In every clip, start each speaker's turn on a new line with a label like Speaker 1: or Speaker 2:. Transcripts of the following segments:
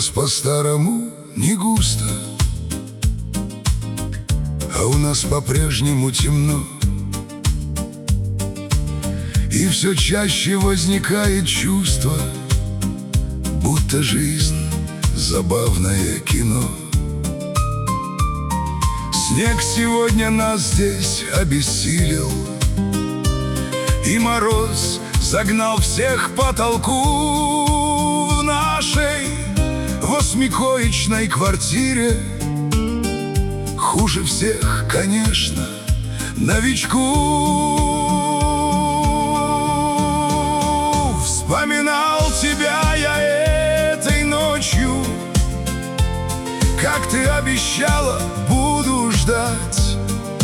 Speaker 1: нас по-старому не густо, а у нас по-прежнему темно. И все чаще возникает чувство, будто жизнь — забавное кино. Снег сегодня нас здесь обессилил, и мороз загнал всех по потолку. В нашей восьмикоечной квартире хуже всех, конечно, новичку. Вспоминал тебя я этой ночью, как ты обещала, буду ждать.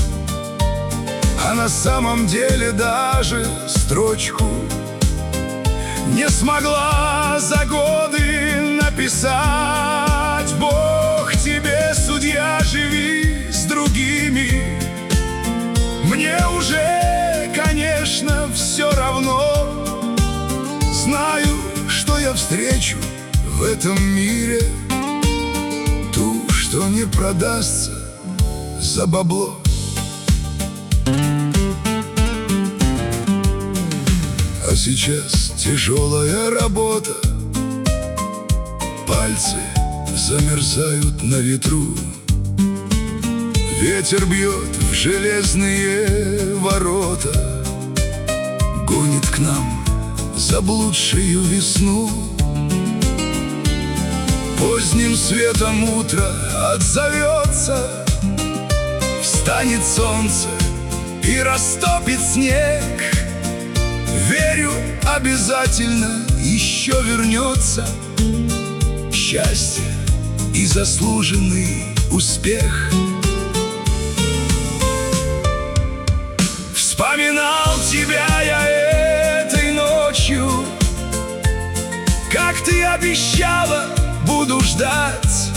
Speaker 1: А на самом деле даже строчку не смогла за годы написать. Бог тебе судья, живи с другими. Мне уже, конечно, все равно. Знаю, что я встречу в этом мире ту, что не продастся за бабло. А сейчас тяжелая работа, пальцы замерзают на ветру. Ветер бьет в железные ворота, гонит к нам заблудшую весну. Поздним светом утро отзовется, встанет солнце и растопит снег. Верю, обязательно еще вернется счастье и заслуженный успех. Вспоминал тебя я этой ночью, как ты обещала, буду ждать.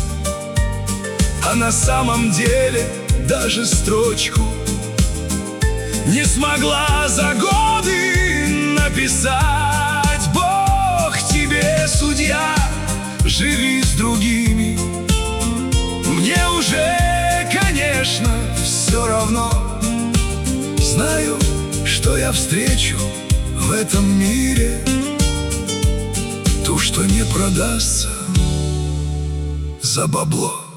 Speaker 1: А на самом деле даже строчку не смогла за годы написать. Бог тебе судья, живи с другими. Мне уже, конечно, все равно. Знаю, что я встречу в этом мире ту, что не продастся за бабло.